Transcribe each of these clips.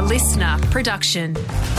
listener production.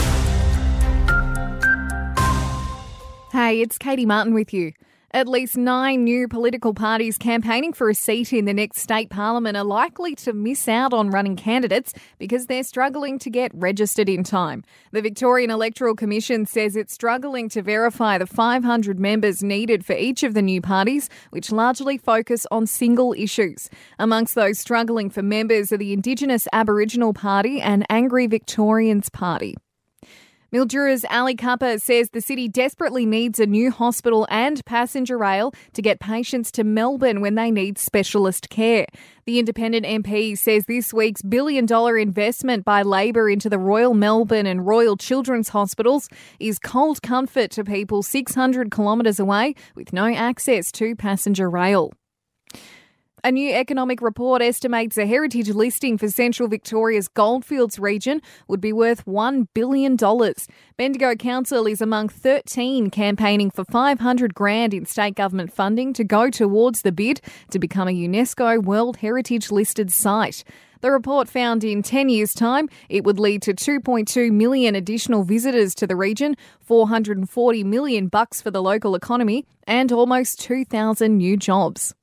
Hey, it's Katie Martin with you. At least 9 new political parties campaigning for a seat in the next state parliament are likely to miss out on running candidates because they're struggling to get registered in time. The Victorian Electoral Commission says it's struggling to verify the 500 members needed for each of the new parties, which largely focus on single issues. Amongst those struggling for members are the Indigenous Aboriginal Party and Angry Victorians Party. Mildura's Ali Kappa says the city desperately needs a new hospital and passenger rail to get patients to Melbourne when they need specialist care. The independent MP says this week's $1 billion investment by Labor into the Royal Melbourne and Royal Children's Hospitals is cold comfort to people 600 kilometres away with no access to passenger rail. A new economic report estimates a heritage listing for Central Victoria's Goldfields region would be worth $1 billion. Bendigo Council is among 13 campaigning for $500,000 in state government funding to go towards the bid to become a UNESCO World Heritage listed site. The report found in 10 years' time, it would lead to 2.2 million additional visitors to the region, $440 million for the local economy, and almost 2,000 new jobs.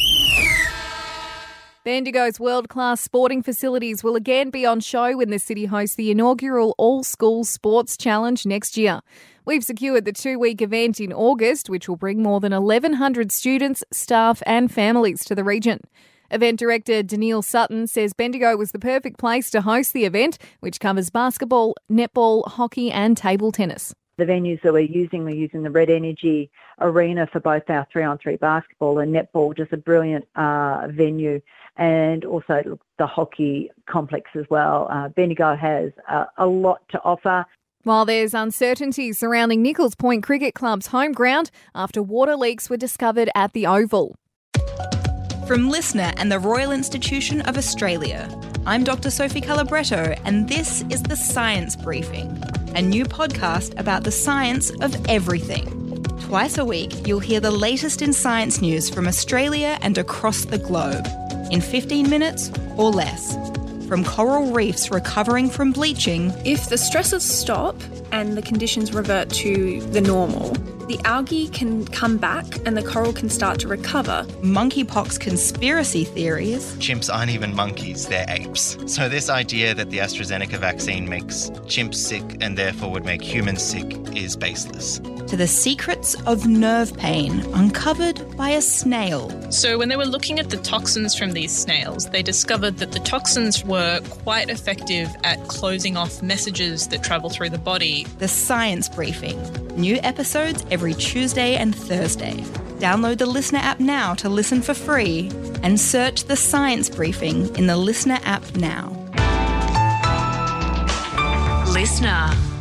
Bendigo's world-class sporting facilities will again be on show when the city hosts the inaugural All-Schools Sports Challenge next year. We've secured the 2-week event in August, which will bring more than 1,100 students, staff and families to the region. Event director Danielle Sutton says Bendigo was the perfect place to host the event, which covers basketball, netball, hockey and table tennis. The venues that we're using the Red Energy Arena for both our 3-on-3 basketball and netball, just a brilliant venue, and also the hockey complex as well. Bendigo has a lot to offer. While there's uncertainty surrounding Nichols Point Cricket Club's home ground after water leaks were discovered at the Oval. From Listener and the Royal Institution of Australia, I'm Dr. Sophie Calabretto, and this is The Science Briefing, a new podcast about the science of everything. Twice a week, you'll hear the latest in science news from Australia and across the globe, in 15 minutes or less. From coral reefs recovering from bleaching. If the stresses stop and the conditions revert to the normal, the algae can come back and the coral can start to recover. Monkeypox conspiracy theories. Chimps aren't even monkeys, they're apes. So this idea that the AstraZeneca vaccine makes chimps sick and therefore would make humans sick is baseless. To the secrets of nerve pain uncovered by a snail. So when they were looking at the toxins from these snails, they discovered that the toxins were quite effective at closing off messages that travel through the body. The Science Briefing. New episodes every Tuesday and Thursday. Download the Listener app now to listen for free and search The Science Briefing in the Listener app now. Listener.